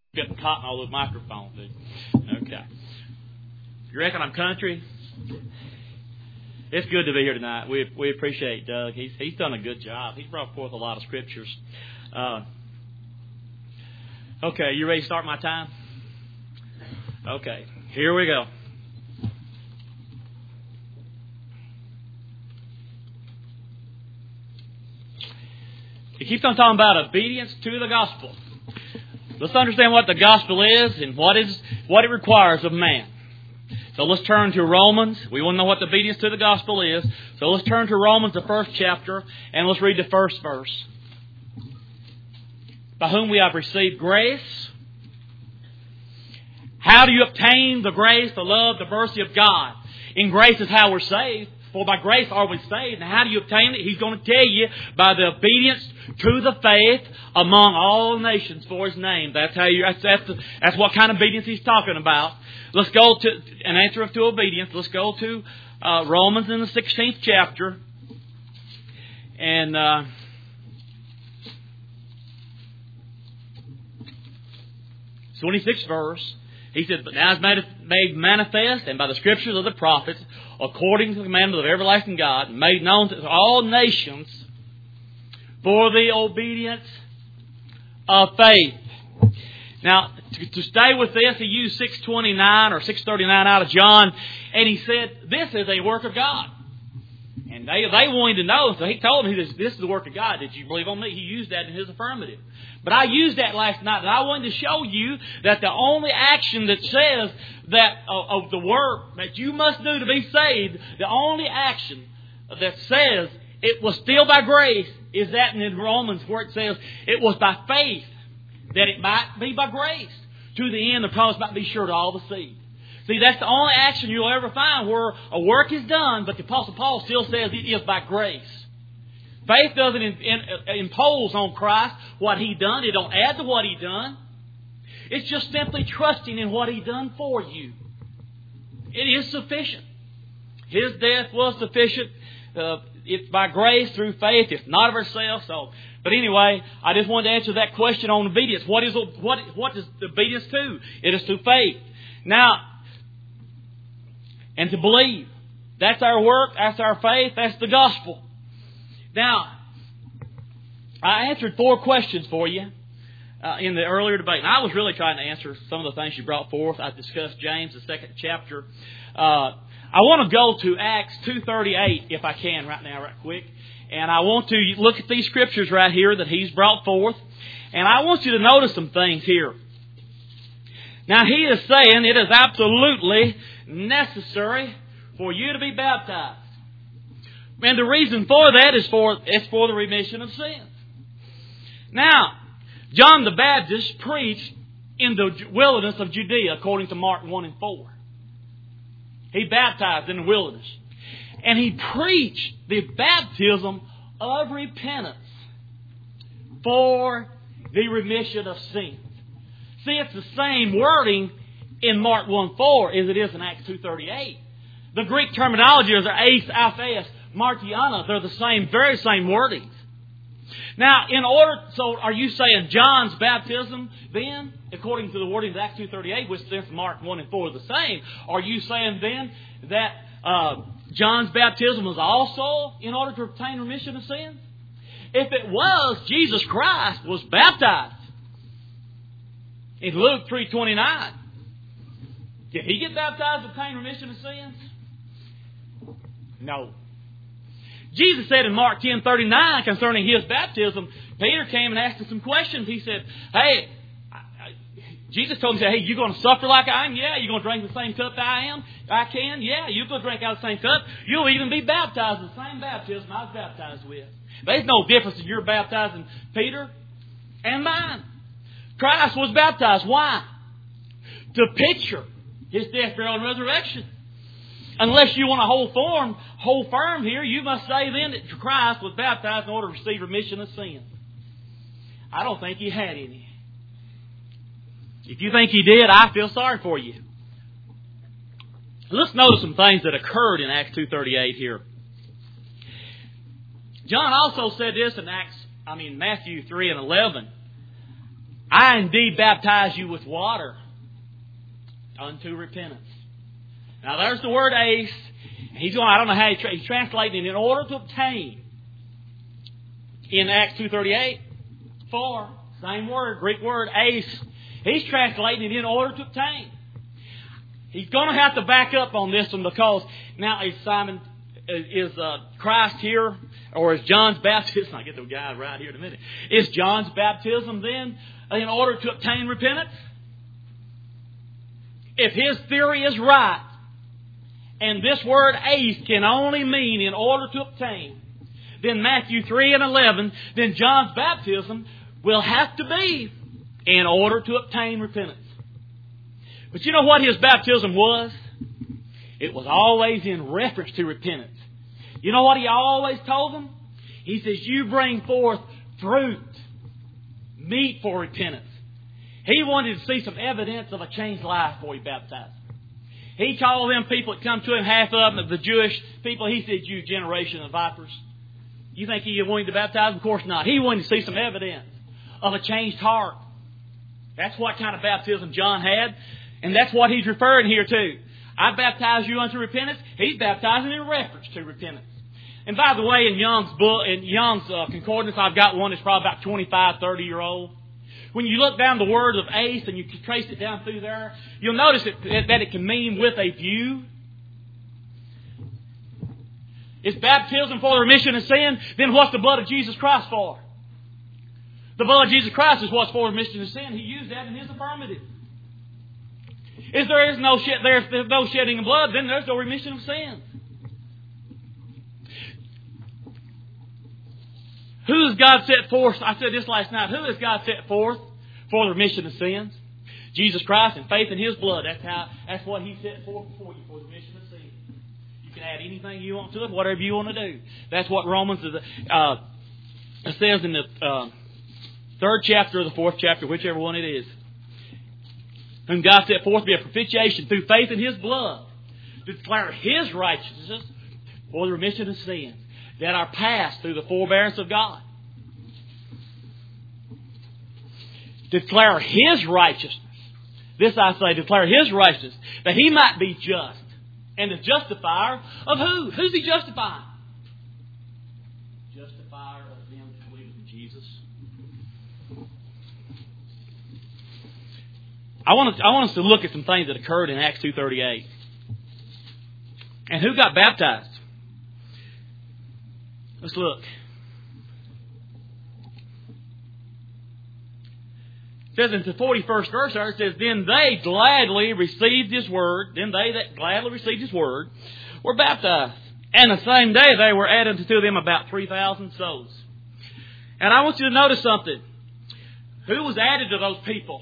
Getting caught in all those microphones, dude. Okay. You reckon I'm country? It's good to be here tonight. We appreciate Doug. He's done a good job. He's brought forth a lot of scriptures. Okay, you ready to start my time? Okay, here we go. He keeps on talking about obedience to the gospel. Let's understand what the gospel is and what it requires of man. So let's turn to Romans. We want to know what the obedience to the gospel is. So let's turn to Romans, the first chapter, and let's read the first verse. By whom we have received grace. How do you obtain the grace, the love, the mercy of God? In grace is how we're saved. For by grace are we saved. And how do you obtain it? He's going to tell you by the obedience to the faith among all nations for His name. That's how that's what kind of obedience He's talking about. Let's go to an answer to obedience. Let's go to Romans in the 16th chapter. And 26th verse. He said, "But now is made manifest, and by the scriptures of the prophets, according to the commandment of everlasting God, made known to all nations for the obedience of faith." Now, to stay with this, he used 6:29 or 6:39 out of John, and he said, "This is a work of God." And they wanted to know, so he told them, "This is the work of God. Did you believe on me?" He used that in his affirmative. But I used that last night, and I wanted to show you that the only action that says that of the work that you must do to be saved, the only action that says it was still by grace is that in Romans where it says it was by faith that it might be by grace. To the end, the promise might be sure to all the seed. See, that's the only action you'll ever find where a work is done, but the Apostle Paul still says it is by grace. Faith doesn't impose on Christ what He done. It don't add to what He done. It's just simply trusting in what He done for you. It is sufficient. His death was sufficient. It's by grace through faith. It's not of ourselves. But anyway, I just wanted to answer that question on obedience. What is obedience to? It is to faith. Now, and to believe. That's our work. That's our faith. That's the gospel. Now, I answered 4 questions for you in the earlier debate. And I was really trying to answer some of the things you brought forth. I discussed James, the 2nd chapter. I want to go to Acts 2:38, if I can, right now, right quick. And I want to look at these scriptures right here that he's brought forth. And I want you to notice some things here. Now, he is saying it is absolutely necessary for you to be baptized. And the reason for that is for the remission of sins. Now, John the Baptist preached in the wilderness of Judea, according to Mark 1 and 4. He baptized in the wilderness. And he preached the baptism of repentance for the remission of sins. See, it's the same wording in Mark 1:4 as it is in Acts 2:38. The Greek terminology is eis, aphes, martiana. They're the very same wordings. Now, so are you saying John's baptism then, according to the wording of Acts 2:38, which since Mark 1 and 4 are the same, are you saying then that John's baptism was also in order to obtain remission of sins? If it was, Jesus Christ was baptized. In Luke 3:29, did He get baptized to obtain remission of sins? No. Jesus said in Mark 10:39 concerning His baptism, Peter came and asked Him some questions. He said, "Hey," Jesus told him, "Hey, you going to suffer like I am? Yeah. You going to drink the same cup that I can? Yeah. You going to drink out of the same cup? You'll even be baptized in the same baptism I was baptized with." There's no difference if you're baptizing Peter and mine. Christ was baptized. Why? To picture His death, burial, and resurrection. Unless you want to hold firm here, you must say then that Christ was baptized in order to receive remission of sins. I don't think He had any. If you think He did, I feel sorry for you. Let's notice some things that occurred in Acts 2:38 here. John also said this in Matthew 3:11. I indeed baptize you with water unto repentance. Now there's the word ace. He's going, I don't know how he's translating it. In order to obtain. In Acts 2:38, for, same word, Greek word, ace. He's translating it in order to obtain. He's going to have to back up on this one because now is Christ here, or is John's baptism? I'll get the guy right here in a minute. Is John's baptism then in order to obtain repentance? If his theory is right, and this word ace can only mean in order to obtain, then Matthew 3:11, then John's baptism will have to be in order to obtain repentance. But you know what his baptism was? It was always in reference to repentance. You know what he always told them? He says, you bring forth fruit, meat for repentance. He wanted to see some evidence of a changed life before he baptized. He told them people that come to him, half of them, the Jewish people, he said, you generation of vipers. You think he wanted to baptize them? Of course not. He wanted to see some evidence of a changed heart. That's what kind of baptism John had. And that's what he's referring here to. I baptize you unto repentance. He's baptizing in reference to repentance. And by the way, in Young's book, in Young's concordance, I've got one that's probably about 25, 30-year-old. When you look down the word of ace and you can trace it down through there, you'll notice that it can mean with a view. It's baptism for the remission of sin. Then what's the blood of Jesus Christ for? The blood of Jesus Christ is what's for the remission of sin. He used that in his affirmative. If there's no shedding of blood, then there's no remission of sins. Who has God set forth? I said this last night. Who has God set forth for the remission of sins? Jesus Christ and faith in His blood. That's what He set forth before you for the remission of sins. You can add anything you want to it, whatever you want to do. That's what Romans says in the 3rd chapter or the 4th chapter, whichever one it is. Whom God set forth to be a propitiation through faith in His blood, to declare His righteousness for the remission of sins that are passed through the forbearance of God. Declare His righteousness. This I say, declare His righteousness, that He might be just and the justifier of who? Who's He justifying? Justifier of them that believe in Jesus. I want us to look at some things that occurred in Acts 2:38. And who got baptized? Let's look. It says in the 41st verse there, it says, then they gladly received His word. Then they that gladly received His word were baptized. And the same day they were added to them about 3,000 souls. And I want you to notice something. Who was added to those people?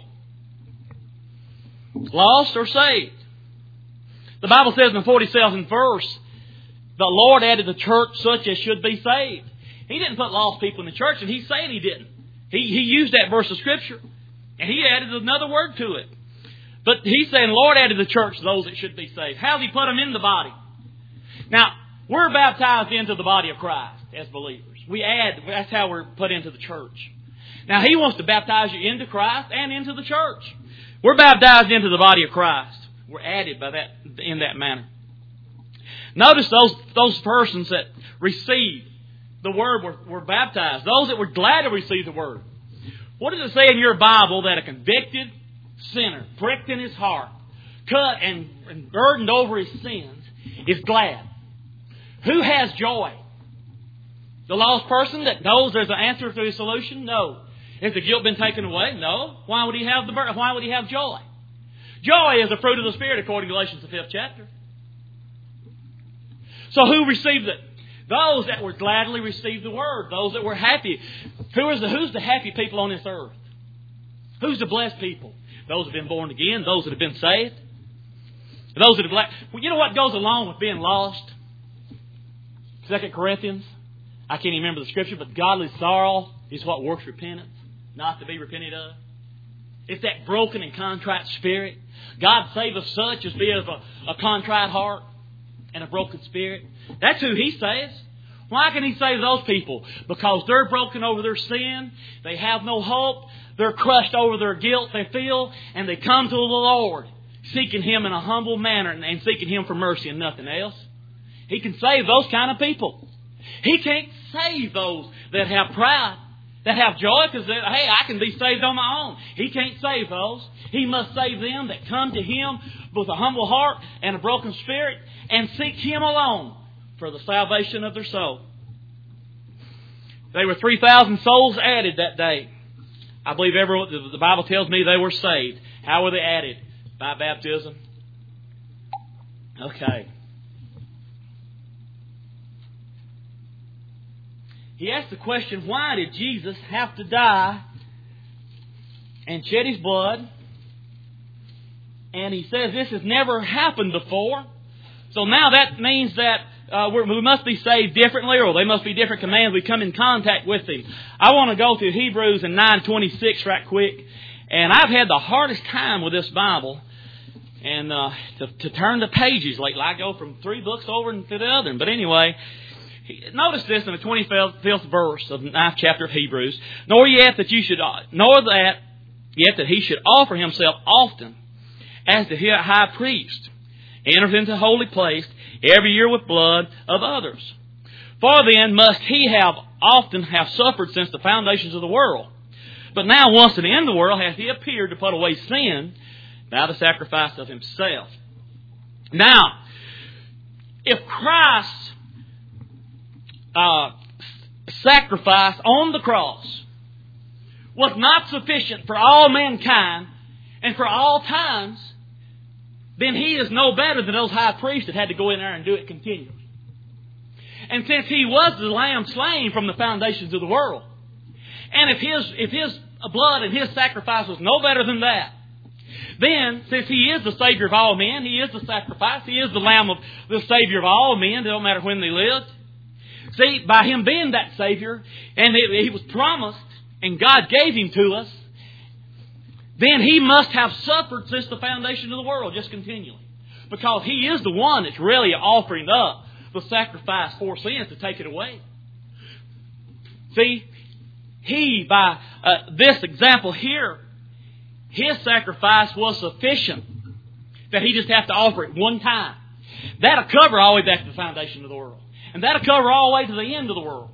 Lost or saved? The Bible says in the 47th verse, the Lord added the church such as should be saved. He didn't put lost people in the church, and He's saying He didn't. He used that verse of Scripture, and He added another word to it. But He's saying, Lord added the church those that should be saved. How did He put them in the body? Now, we're baptized into the body of Christ as believers. That's how we're put into the church. Now, He wants to baptize you into Christ and into the church. We're baptized into the body of Christ. We're added by that in that manner. Notice those persons that received the Word were baptized. Those that were glad to receive the Word. What does it say in your Bible that a convicted sinner, pricked in his heart, cut and burdened over his sins, is glad? Who has joy? The lost person that knows there's an answer to his solution? No. Has the guilt been taken away? No. Why would he have Why would he have joy? Joy is a fruit of the Spirit according to Galatians the 5th chapter. So who received it? Those that were gladly received the Word. Those that were happy. Who's the happy people on this earth? Who's the blessed people? Those that have been born again. Those that have been saved. Those that have... Well, you know what goes along with being lost? 2 Corinthians. I can't even remember the scripture, but godly sorrow is what works repentance. Not to be repented of. It's that broken and contrite spirit. God save us such as be of a contrite heart and a broken spirit. That's who He says. Why can He save those people? Because they're broken over their sin. They have no hope. They're crushed over their guilt they feel. And they come to the Lord, seeking Him in a humble manner and seeking Him for mercy and nothing else. He can save those kind of people. He can't save those that have pride, that have joy, because, hey, I can be saved on my own. He can't save those. He must save them that come to Him with a humble heart and a broken spirit and seek Him alone for the salvation of their soul. There were 3,000 souls added that day. I believe the Bible tells me they were saved. How were they added? By baptism. Okay. He asked the question, why did Jesus have to die and shed His blood? And he says this has never happened before. So now that means that we must be saved differently, or they must be different commands. We come in contact with Him. I want to go to Hebrews in 9:26 right quick. And I've had the hardest time with this Bible and to turn the pages lately. I go from 3 books over to the other. But anyway, notice this in the 25th verse of the 9th chapter of Hebrews. Nor yet that He should offer Himself often as the high priest enters into the holy place every year with blood of others. For then must He often have suffered since the foundations of the world. But now once at the end of the world hath He appeared to put away sin by the sacrifice of Himself. Now, if Christ's sacrifice on the cross was not sufficient for all mankind and for all times, then He is no better than those high priests that had to go in there and do it continually. And since He was the Lamb slain from the foundations of the world, and if His blood and His sacrifice was no better than that, then, since He is the Savior of all men, He is the sacrifice, He is the Lamb of the Savior of all men, it don't matter when they lived. See, by Him being that Savior, and He was promised, and God gave Him to us, then He must have suffered since the foundation of the world, just continually. Because He is the one that's really offering up the sacrifice for sins to take it away. See, He, by this example here, His sacrifice was sufficient that He just have to offer it one time. That'll cover all the way back to the foundation of the world. And that'll cover all the way to the end of the world.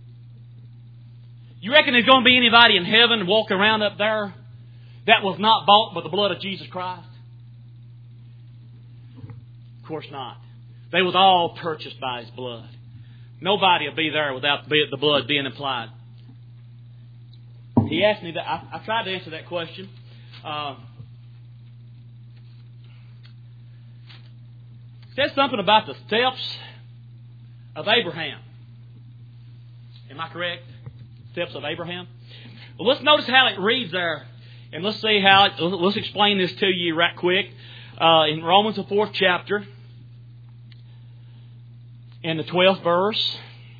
You reckon there's going to be anybody in heaven walking around up there that was not bought by the blood of Jesus Christ? Of course not. They was all purchased by His blood. Nobody will be there without the blood being applied. He asked me that. I tried to answer that question. Says something about the steps of Abraham. Am I correct? Steps of Abraham. Well, let's notice how it reads there. And let's see how let's explain this to you right quick. In Romans, the 4th chapter, in the 12th verse.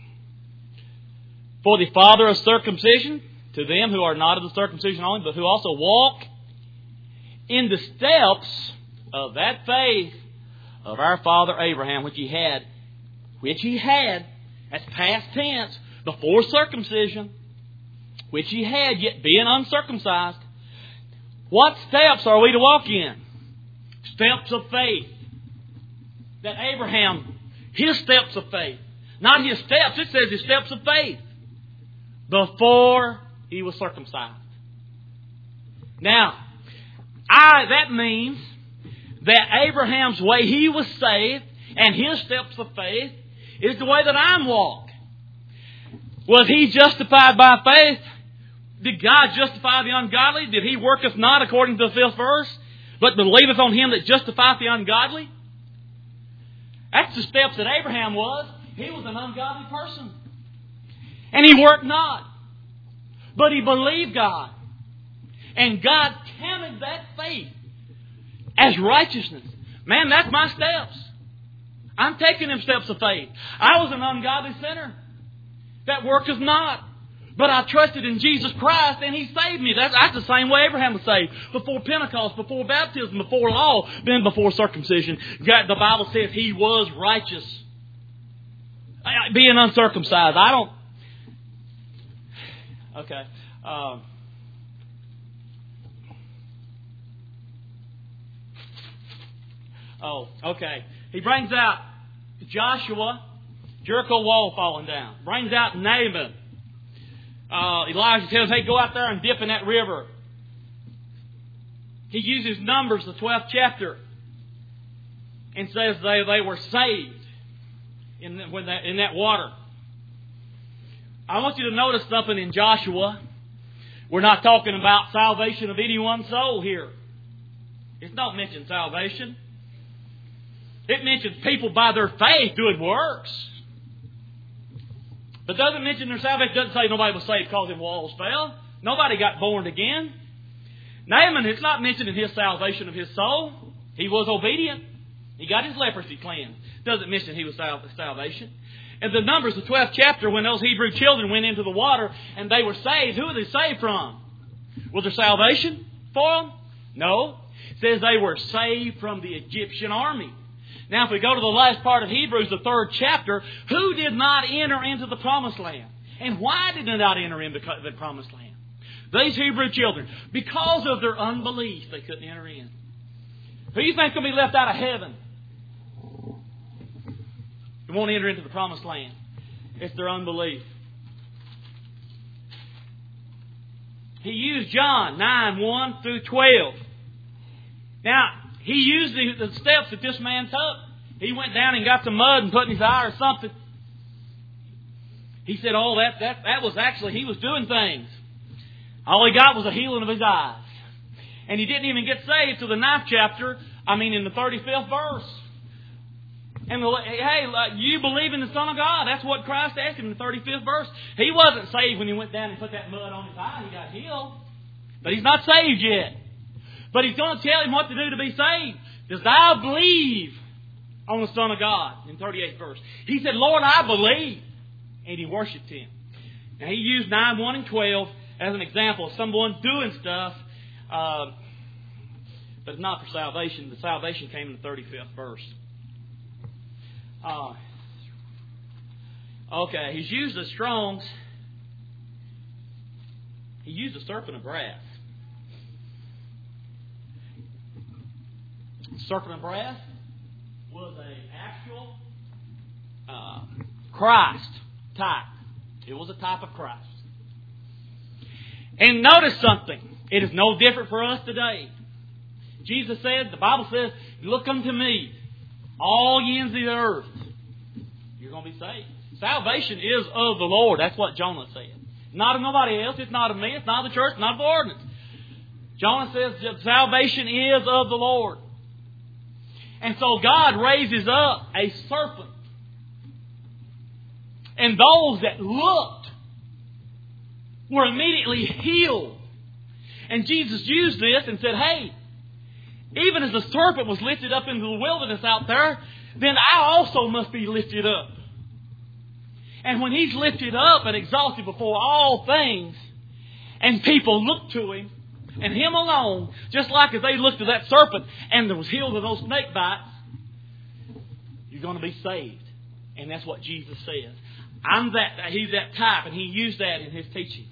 For the father of circumcision, to them who are not of the circumcision only, but who also walk in the steps of that faith of our father Abraham, which he had, that's past tense, before circumcision, which he had, yet being uncircumcised. What steps are we to walk in? Steps of faith. That Abraham, his steps of faith. Not his steps, it says his steps of faith. Before he was circumcised. Now, that means that Abraham's way he was saved and his steps of faith is the way that I'm walking. Was he justified by faith? Did God justify the ungodly? Did He worketh not according to the 5th verse, but believeth on Him that justifieth the ungodly? That's the steps that Abraham was. He was an ungodly person. And he worked not. But he believed God. And God counted that faith as righteousness. Man, that's my steps. I'm taking them steps of faith. I was an ungodly sinner that worketh not. But I trusted in Jesus Christ and He saved me. That's the same way Abraham was saved. Before Pentecost, before baptism, before law, then before circumcision. The Bible says he was righteous Being uncircumcised. I don't... Okay. Okay. He brings out Joshua, Jericho wall falling down. Brings out Naaman. Elijah tells, hey, go out there and dip in that river. He uses Numbers, the 12th chapter, and says they were saved in that water. I want you to notice something in Joshua. We're not talking about salvation of any one soul here. It's not mentioned salvation. It mentions people by their faith doing works. But doesn't mention their salvation. It doesn't say nobody was saved because the walls fell. Nobody got born again. Naaman, it's not mentioned in his salvation of his soul. He was obedient. He got his leprosy cleansed. Doesn't mention he was salvation. And the Numbers, the 12th chapter, when those Hebrew children went into the water and they were saved, who were they saved from? Was there salvation for them? No. It says they were saved from the Egyptian army. Now, if we go to the last part of Hebrews, the 3rd chapter, who did not enter into the promised land? And why did they not enter into the promised land? These Hebrew children, because of their unbelief, they couldn't enter in. Who do you think is going to be left out of heaven? They won't enter into the promised land. It's their unbelief. He used John 9:1 through 12. Now, he used the steps that this man took. He went down and got some mud and put in his eye or something. He said, that was actually, he was doing things. All he got was a healing of his eyes. And he didn't even get saved till the 9th chapter, in the 35th verse. And hey, you believe in the Son of God. That's what Christ asked him in the 35th verse. He wasn't saved when he went down and put that mud on his eye and he got healed. But he's not saved yet. But he's going to tell him what to do to be saved. Does thou believe on the Son of God? In 38th verse. He said, Lord, I believe. And he worshipped him. Now he used 9:1 and 12 as an example of someone doing stuff. But not for salvation. The salvation came in the 35th verse. Okay, he's used the Strong's. He used a serpent of brass. Serpent of brass was an actual Christ type. It was a type of Christ. And notice something. It is no different for us today. Jesus said, the Bible says, look unto me, all ye ends of the earth. You're going to be saved. Salvation is of the Lord. That's what Jonah said. Not of nobody else. It's not of me. It's not of the church. Not of the ordinance. Jonah says that salvation is of the Lord. And so God raises up a serpent. And those that looked were immediately healed. And Jesus used this and said, hey, even as the serpent was lifted up into the wilderness out there, then I also must be lifted up. And when He's lifted up and exalted before all things, and people look to Him, and Him alone, just like as they looked to that serpent and was healed of those snake bites, you're going to be saved. And that's what Jesus says. He's that type, and He used that in His teaching.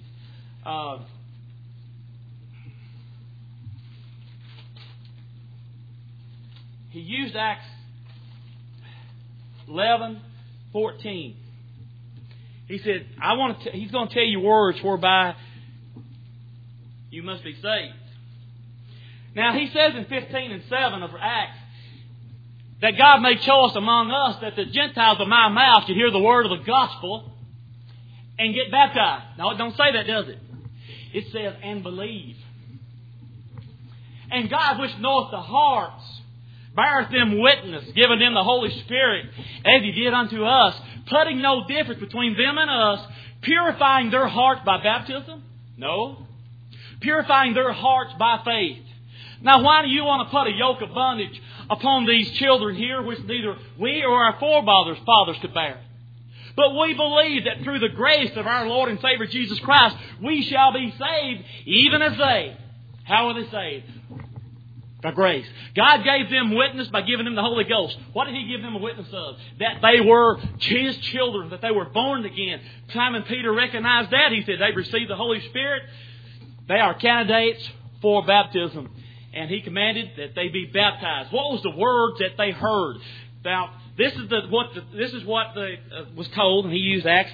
He used Acts 11:14. He said, He's going to tell you words whereby you must be saved. Now, He says in 15:7 of Acts that God made choice among us that the Gentiles of my mouth should hear the word of the gospel and get baptized. No, it don't say that, does it? It says, and believe. And God, which knoweth the hearts, beareth them witness, giving them the Holy Spirit, as He did unto us, putting no difference between them and us, purifying their hearts by baptism? No. Purifying their hearts by faith. Now, why do you want to put a yoke of bondage upon these children here, which neither we or our forefathers could bear? But we believe that through the grace of our Lord and Savior Jesus Christ, we shall be saved, even as they. How are they saved? By grace. God gave them witness by giving them the Holy Ghost. What did He give them a witness of? That they were His children, that they were born again. Simon Peter recognized that. He said they've received the Holy Spirit. They are candidates for baptism. And He commanded that they be baptized. What was the words that they heard? Now, this is what was told, and He used Acts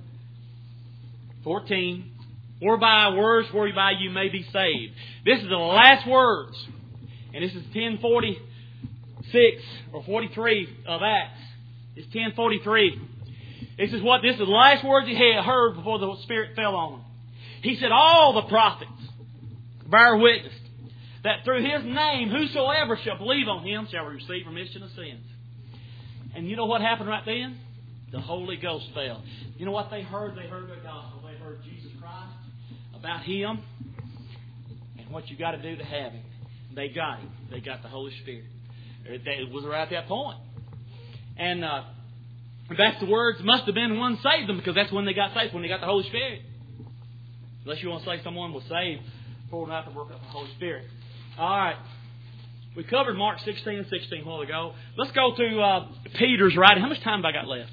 11:14. Whereby words whereby you may be saved. This is the last words. And this is 10:46 or 43 of Acts. It's 10:43. This is the last words he had heard before the Spirit fell on him. He said, all the prophets bear witness that through His name whosoever shall believe on Him shall receive remission of sins. And you know what happened right then? The Holy Ghost fell. You know what they heard? They heard the gospel. They heard Jesus Christ, about Him, and what you got to do to have Him. They got Him. They got the Holy Spirit. It was right at that point. And that's the words must have been one saved them, because that's when they got saved, when they got the Holy Spirit. Unless you want to say someone was saved before not to work up the Holy Spirit. All right. We covered Mark 16 and 16 a while ago. Let's go to Peter's writing. How much time have I got left?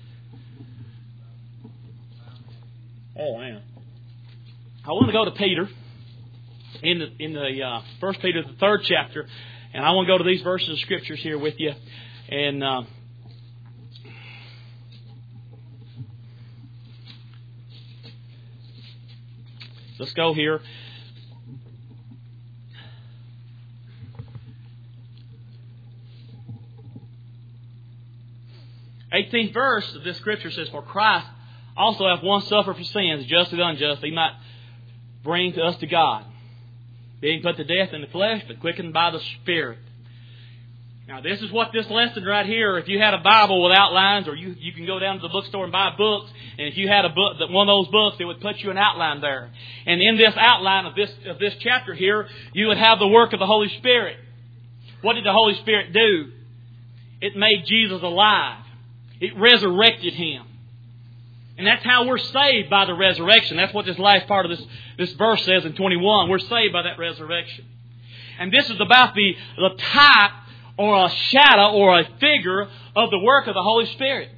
Oh, man. I want to go to Peter in the 1 Peter, the 3rd chapter, and I want to go to these verses of Scriptures here with you. And let's go here. 18th verse of this Scripture says, for Christ also hath once suffered for sins, just and unjust, He might bring to us to God, being put to death in the flesh, but quickened by the Spirit. Now, this is what this lesson right here, if you had a Bible with outlines, or you can go down to the bookstore and buy books, and if you had a book, one of those books, it would put you an outline there. And in this outline of this chapter here, you would have the work of the Holy Spirit. What did the Holy Spirit do? It made Jesus alive. It resurrected Him. And that's how we're saved, by the resurrection. That's what this last part of this verse says in 21. We're saved by that resurrection. And this is about the type or a shadow or a figure of the work of the Holy Spirit.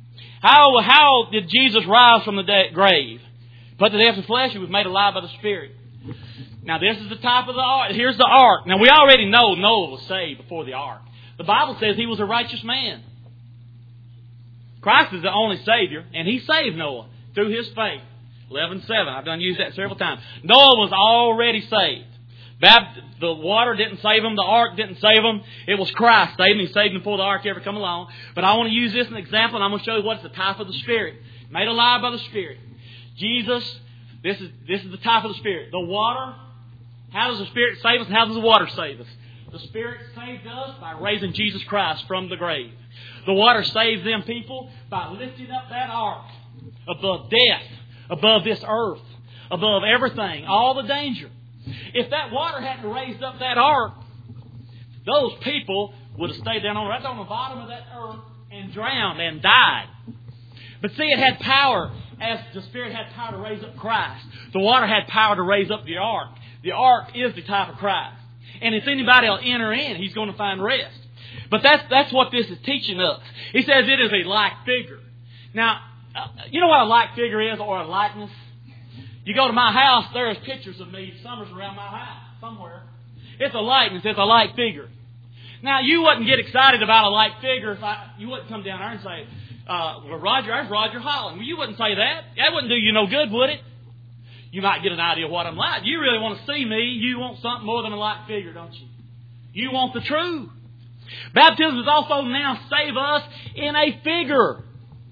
How did Jesus rise from the grave? Put to death in flesh, He was made alive by the Spirit. Now this is the type of the ark. Here's the ark. Now we already know Noah was saved before the ark. The Bible says he was a righteous man. Christ is the only Savior, and He saved Noah through his faith. 11:7. I've done used that several times. Noah was already saved. The water didn't save him. The ark didn't save him. It was Christ saved him. He saved him before the ark ever come along. But I want to use this as an example, and I'm going to show you what's the type of the Spirit. Made alive by the Spirit. Jesus, this is the type of the Spirit. The water, how does the Spirit save us, and how does the water save us? The Spirit saved us by raising Jesus Christ from the grave. The water saved them people by lifting up that ark above death, above this earth, above everything, all the danger. If that water hadn't raised up that ark, those people would have stayed down right on the bottom of that earth and drowned and died. But see, it had power, as the Spirit had power to raise up Christ. The water had power to raise up the ark. The ark is the type of Christ. And if anybody will enter in, he's going to find rest. But that's what this is teaching us. He says it is a like figure. Now, you know what a like figure is, or a likeness? You go to my house, there's pictures of me somewhere around my house, somewhere. It's a likeness, it's a like figure. Now, you wouldn't get excited about a like figure if you wouldn't come down there and say, well, Roger, there's Roger Holland. Well, you wouldn't say that. That wouldn't do you no good, would it? You might get an idea of what I'm like. You really want to see me. You want something more than a like figure, don't you? You want the truth. Baptism is also now save us in a figure.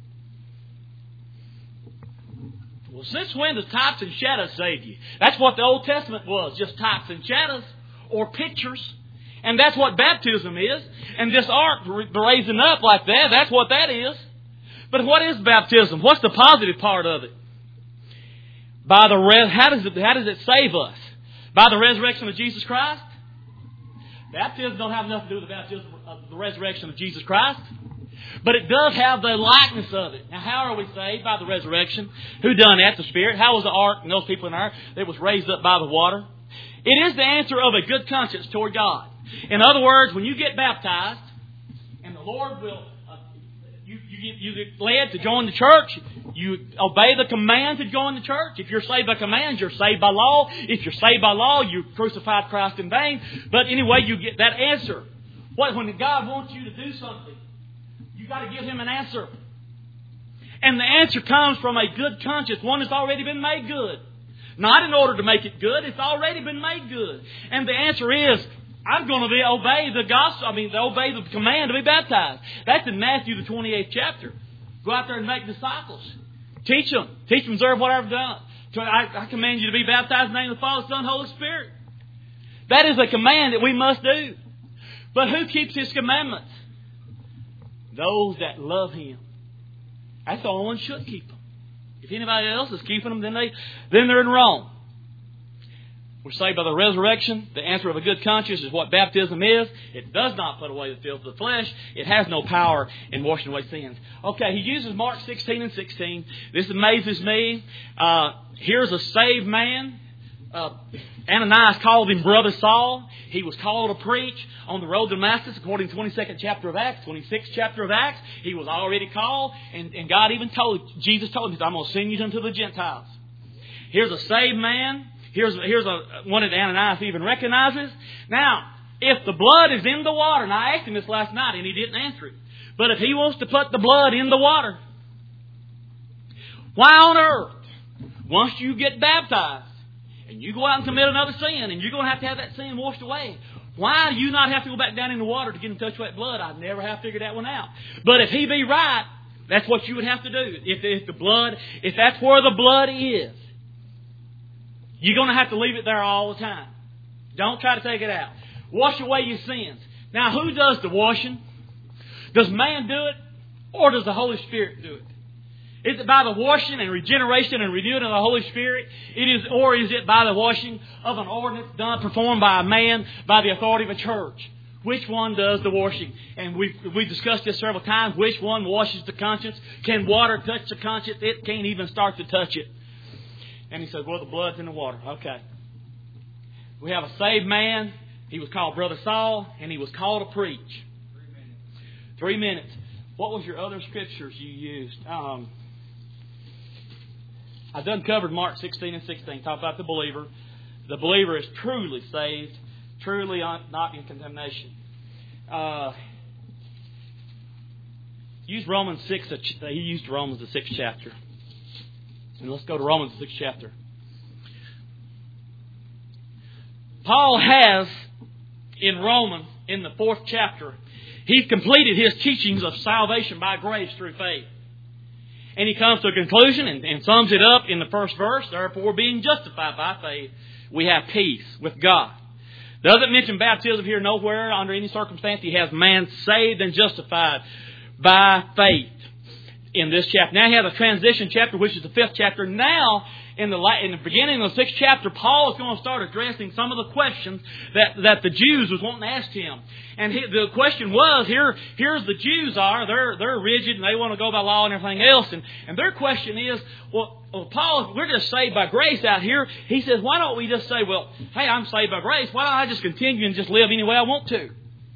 Well, since when does types and shadows save you? That's what the Old Testament was, just types and shadows or pictures. And that's what baptism is. And this ark raising up like that, that's what that is. But what is baptism? What's the positive part of it? How does it save us? By the resurrection of Jesus Christ? Baptism don't have nothing to do with the baptism of the resurrection of Jesus Christ. But it does have the likeness of it. Now, how are we saved? By the resurrection. Who done that? The Spirit. How was the ark and those people in there? It was raised up by the water. It is the answer of a good conscience toward God. In other words, when you get baptized, and the Lord will, you get led to join the church, you obey the command to join the church. If you're saved by command, you're saved by law. If you're saved by law, you crucified Christ in vain. But anyway, you get that answer. When God wants you to do something, you got to give Him an answer. And the answer comes from a good conscience, one that's already been made good. Not in order to make it good, it's already been made good. And the answer is, I'm going to obey the gospel, obey the command to be baptized. That's in Matthew the 28th chapter. Go out there and make disciples. Teach them to observe what I've done. I command you to be baptized in the name of the Father, Son, and Holy Spirit. That is a command that we must do. But who keeps His commandments? Those that love Him. That's the only one who should keep them. If anybody else is keeping them, then they're in wrong. We're saved by the resurrection. The answer of a good conscience is what baptism is. It does not put away the filth of the flesh. It has no power in washing away sins. Okay, he uses Mark 16 and 16. This amazes me. Here's a saved man. Ananias called him Brother Saul. He was called to preach on the road to Damascus according to 22nd chapter of Acts, 26th chapter of Acts. He was already called, and God even Jesus told him, I'm going to send you unto the Gentiles. Here's a saved man. Here's one that Ananias even recognizes. Now, if the blood is in the water, and I asked him this last night and he didn't answer it, but if he wants to put the blood in the water, why on earth, once you get baptized, and you go out and commit another sin, and you're going to have that sin washed away, why do you not have to go back down in the water to get in touch with that blood? I never have figured that one out. But if he be right, that's what you would have to do. If that's where the blood is, you're going to have to leave it there all the time. Don't try to take it out. Wash away your sins. Now, who does the washing? Does man do it, or does the Holy Spirit do it? Is it by the washing and regeneration and renewing of the Holy Spirit? Or is it by the washing of an ordinance performed by a man by the authority of a church? Which one does the washing? And we've discussed this several times. Which one washes the conscience? Can water touch the conscience? It can't even start to touch it. And he said, well, the blood's in the water. Okay. We have a saved man. He was called Brother Saul, and he was called to preach. 3 minutes. What was your other scriptures you used? I've done covered Mark 16 and 16. Talk about the believer. The believer is truly saved, truly not in condemnation. Use Romans 6. He used Romans the 6th chapter. And let's go to Romans the 6th chapter. Paul has, in Romans, in the 4th chapter, he's completed his teachings of salvation by grace through faith. And he comes to a conclusion and sums it up in the first verse. Therefore, being justified by faith, we have peace with God. Doesn't mention baptism here nowhere under any circumstance. He has man saved and justified by faith in this chapter. Now he has a transition chapter, which is the 5th chapter. Now, in the beginning of the 6th chapter, Paul is going to start addressing some of the questions that the Jews was wanting to ask him. And the question was, here's the Jews are, they're rigid and they want to go by law and everything else. And their question is, well, Paul, we're just saved by grace out here. He says, why don't we just say, well, hey, I'm saved by grace. Why don't I just continue and just live any way I want to?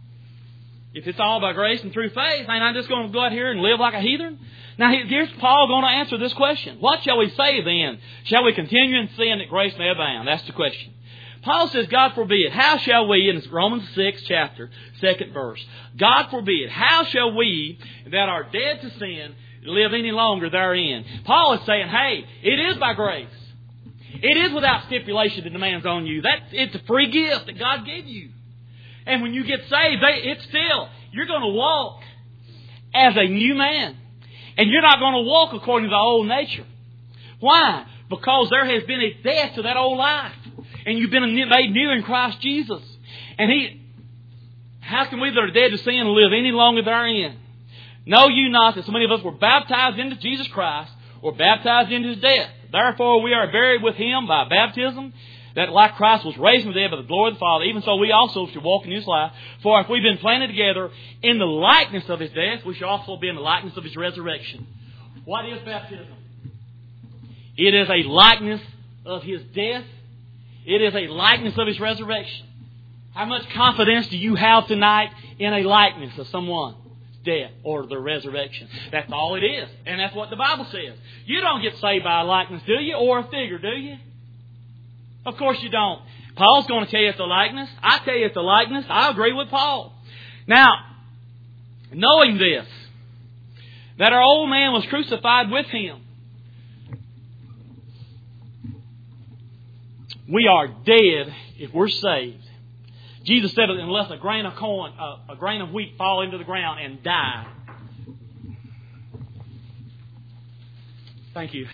If it's all by grace and through faith, ain't I just going to go out here and live like a heathen? Now, here's Paul going to answer this question. What shall we say then? Shall we continue in sin that grace may abound? That's the question. Paul says, God forbid. How shall we, in Romans 6 chapter, 2nd verse, God forbid, how shall we that are dead to sin live any longer therein? Paul is saying, hey, it is by grace. It is without stipulation that demands on you. It's a free gift that God gave you. And when you get saved, you're going to walk as a new man. And you're not going to walk according to the old nature. Why? Because there has been a death to that old life. And you've been made new in Christ Jesus. And how can we that are dead to sin live any longer therein? Know you not that so many of us were baptized into Jesus Christ, or baptized into His death. Therefore we are buried with Him by baptism, that like Christ was raised from the dead by the glory of the Father, even so we also should walk in His life. For if we've been planted together in the likeness of His death, we shall also be in the likeness of His resurrection. What is baptism? It is a likeness of His death. It is a likeness of His resurrection. How much confidence do you have tonight in a likeness of someone's death or the resurrection? That's all it is. And that's what the Bible says. You don't get saved by a likeness, do you? Or a figure, do you? Of course you don't. Paul's going to tell you it's a likeness. I tell you it's a likeness. I agree with Paul. Now, knowing this, that our old man was crucified with Him, we are dead if we're saved. Jesus said, unless a grain of corn, a grain of wheat fall into the ground and die. Thank you.